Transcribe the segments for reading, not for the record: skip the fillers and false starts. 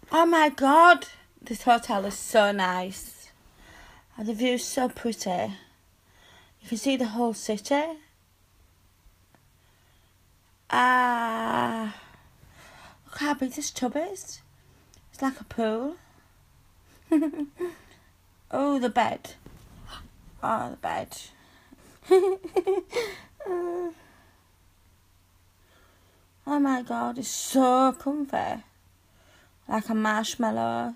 Oh my god, this hotel is so nice. And the view is so pretty. You can see the whole city. Look how big this tub is. It's like a pool. Oh, the bed. Oh, the bed. Oh my god, it's so comfy. Like a marshmallow.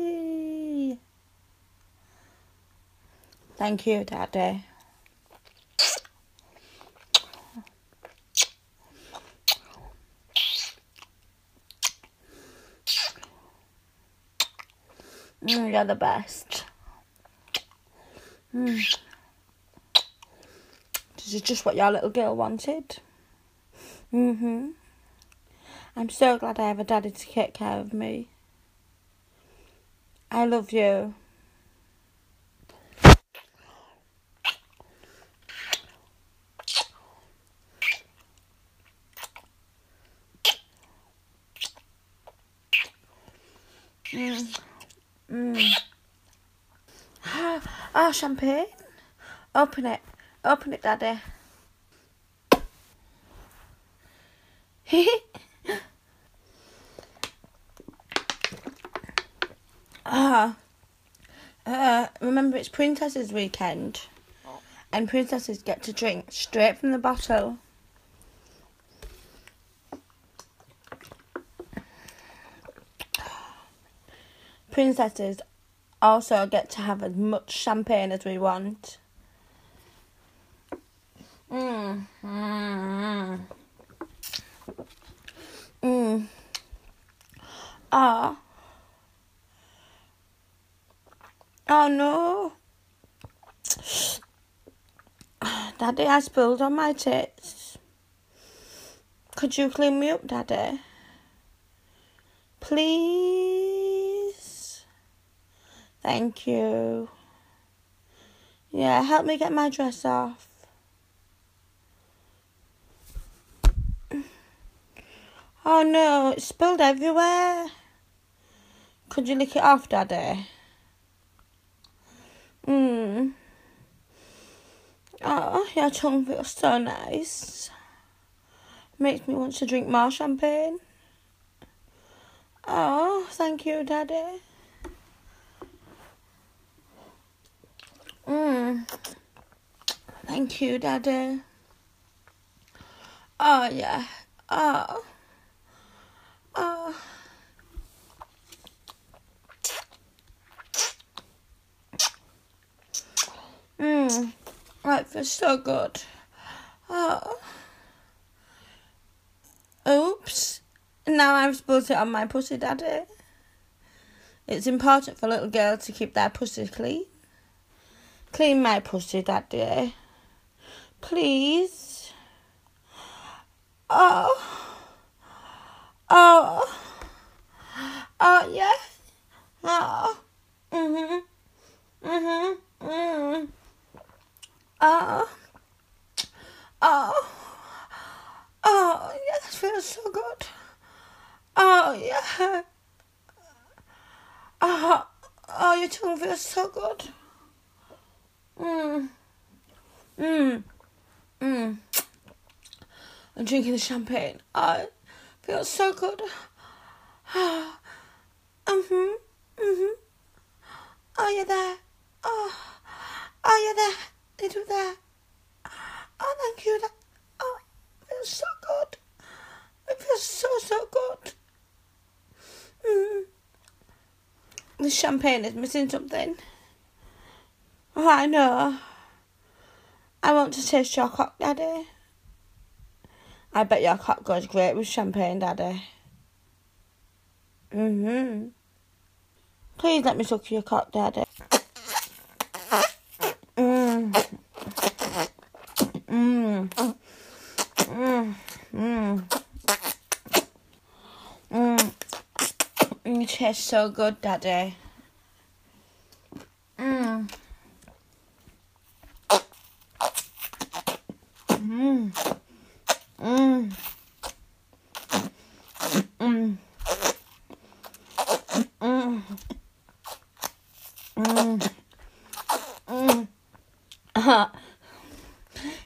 Thank you, Daddy. You're the best. This is just what your little girl wanted. I'm so glad I have a daddy to take care of me. I love you. Oh, champagne. Open it. Open it, Daddy. Remember it's Princess's weekend. And princesses get to drink straight from the bottle. Princesses also get to have as much champagne as we want. Oh no. Daddy, I spilled on my tits. Could you clean me up, Daddy? Please? Thank you. Yeah, help me get my dress off. Oh no, it's spilled everywhere. Could you lick it off, Daddy? Oh, your tongue feels so nice. Makes me want to drink more champagne. Oh, thank you, Daddy. Thank you, Daddy. Oh, yeah. Oh. That feels so good. Oh. Oops. Now I've spilled it on my pussy, Daddy. It's important for little girls to keep their pussy clean. Clean my pussy, Daddy. Please. Oh, yes. Oh, yes, feels so good. Oh, yeah. Oh, your tongue feels so good. I'm drinking the champagne. Oh, it feels so good. Oh, you're there. Oh, you're there. Little there. Oh, thank you. Oh, it feels so good. It feels so good. The champagne is missing something. Oh, I know. I want to taste your cock, Daddy. I bet your cock goes great with champagne, Daddy. Please let me suck your cock, Daddy. You taste so good, Daddy.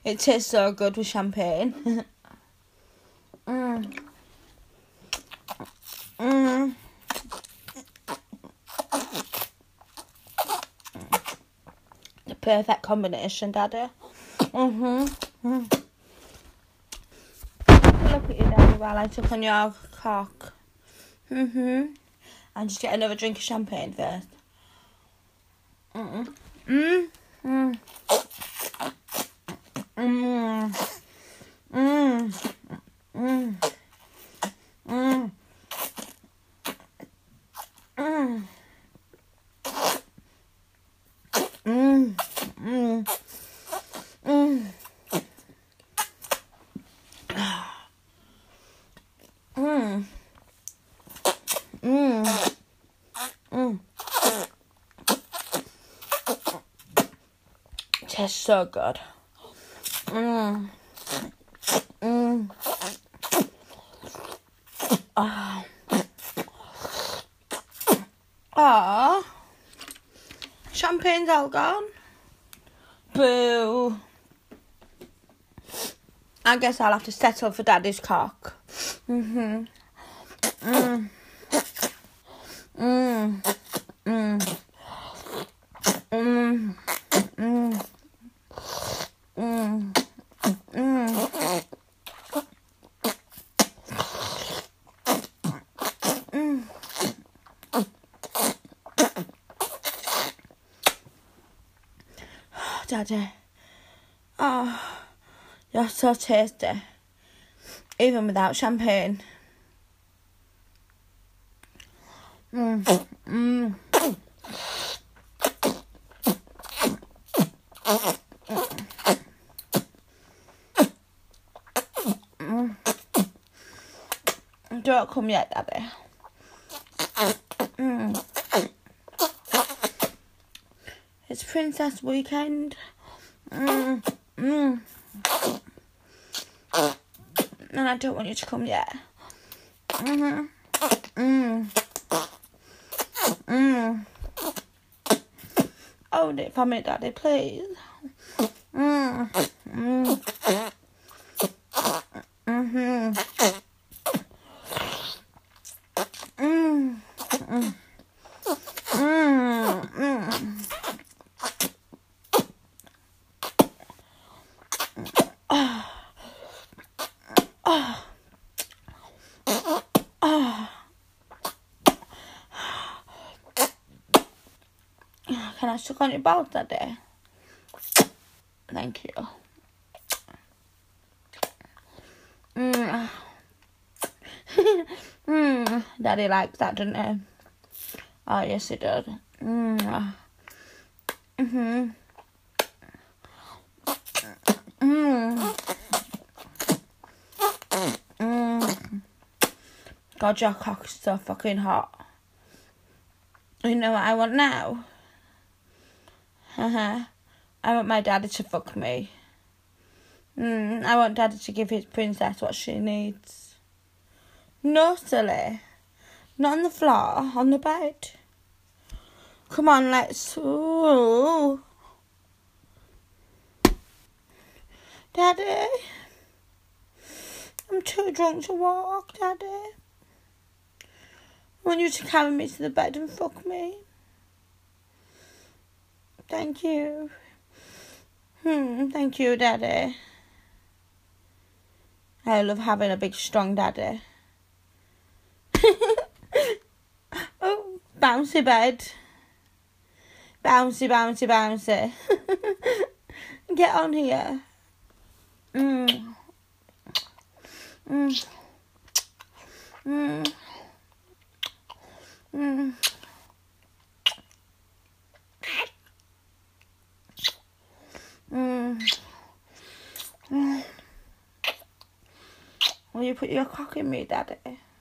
It tastes so good with champagne. mm. Mm. The perfect combination, Daddy. Mm. Look at you, Daddy, while I took on your cock. And just get another drink of champagne first. Tastes so good. Champagne's all gone. Boo. I guess I'll have to settle for Daddy's cock. Daddy. Oh, you're so tasty. Even without champagne. Don't come yet, Daddy. It's Princess Weekend. And I don't want you to come yet. Hold it for me, Daddy, please. Can I suck on your balls, Daddy? Thank you. Daddy likes that, doesn't he? Oh, yes, he does. God, your cock is so fucking hot. You know what I want now? I want my daddy to fuck me. I want Daddy to give his princess what she needs. No, silly. Not on the floor, on the bed. Come on, let's... Ooh. Daddy. I'm too drunk to walk, Daddy. I want you to carry me to the bed and fuck me. Thank you. Thank you, Daddy. I love having a big, strong daddy. Oh, bouncy bed. Bouncy, bouncy, bouncy. Get on here. Will you put your cock in me, Daddy?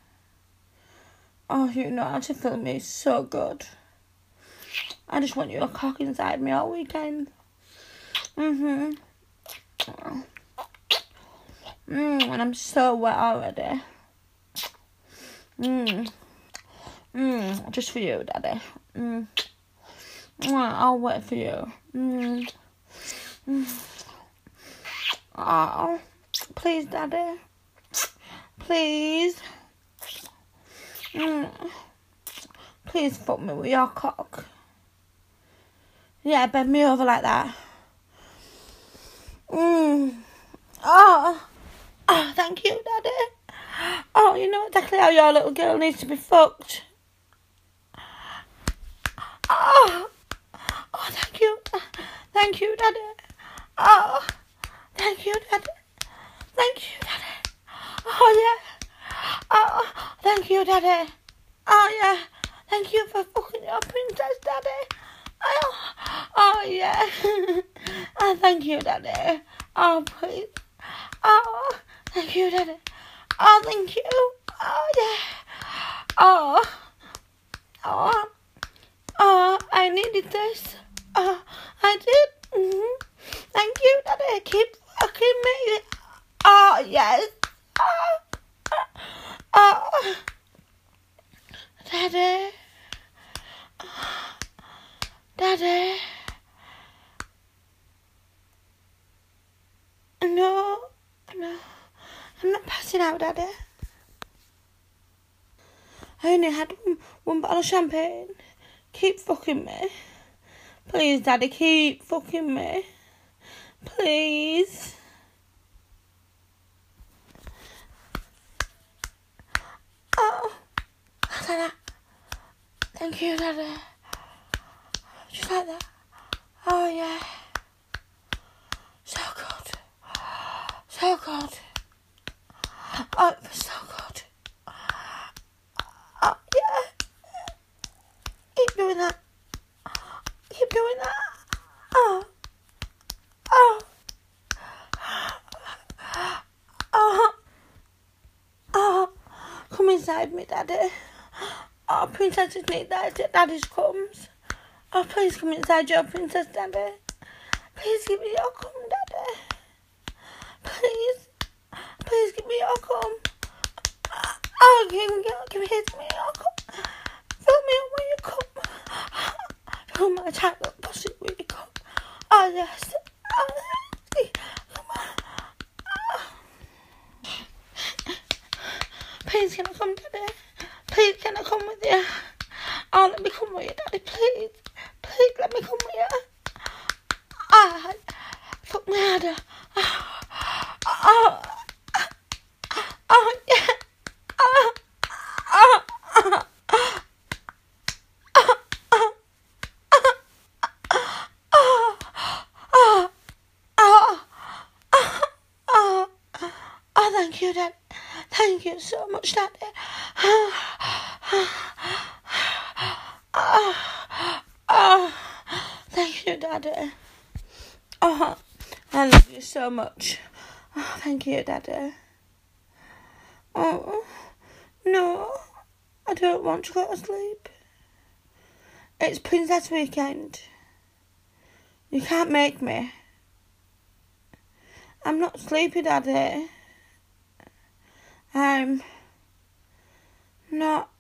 Oh, you know how to fill me so good. I just want your cock inside me all weekend. And I'm so wet already. Just for you, Daddy. I'll wait for you. Oh, please, Daddy. Please. Please fuck me with your cock. Yeah, bend me over like that. Oh, thank you, Daddy. Oh, you know exactly how your little girl needs to be fucked. Oh, thank you. Thank you, Daddy. Oh, thank you, Daddy. Thank you, Daddy. Oh, yeah. Oh, thank you, Daddy. Oh, yeah. Thank you for fucking your princess, Daddy. Oh, yeah. Oh, thank you, Daddy. Oh, please. Oh, thank you, Daddy. Oh, thank you. Oh, yeah. Oh, I needed this. Oh, I did. Thank you, Daddy. Keep fucking me. Oh, yes. Oh. Daddy. Daddy. No. I'm not passing out, Daddy. I only had one bottle of champagne. Keep fucking me. Please, Daddy, keep fucking me. Please. Oh. Like that. Thank you, Daddy. Just like that. Oh, yeah. So good. So good. Oh, it was so good. Oh, yeah. Keep doing that. Keep doing that. Oh. Oh. Oh. Oh. Come inside me, Daddy. Oh, princesses need Daddy's comes. Oh, please come inside your princess, Daddy. Please give me your cum, Daddy. Please. Please give me your cum. Oh, give me your cum. Fill me up with your cum. Fill my tight little pussy with your cum. Oh, yes. Oh, yes. Come on. Please, can I come, Daddy? Please, can I come with you? Oh, let me come with you, Daddy, please. Please, let me come with you. Ah, fuck my head. Oh, yeah. Oh, thank you, Dad. Thank you so much, Daddy. Thank you, Daddy. Oh, I love you so much. Oh, thank you, Daddy. Oh, no, I don't want to go to sleep. It's Princess Weekend. You can't make me. I'm not sleepy, Daddy. I'm not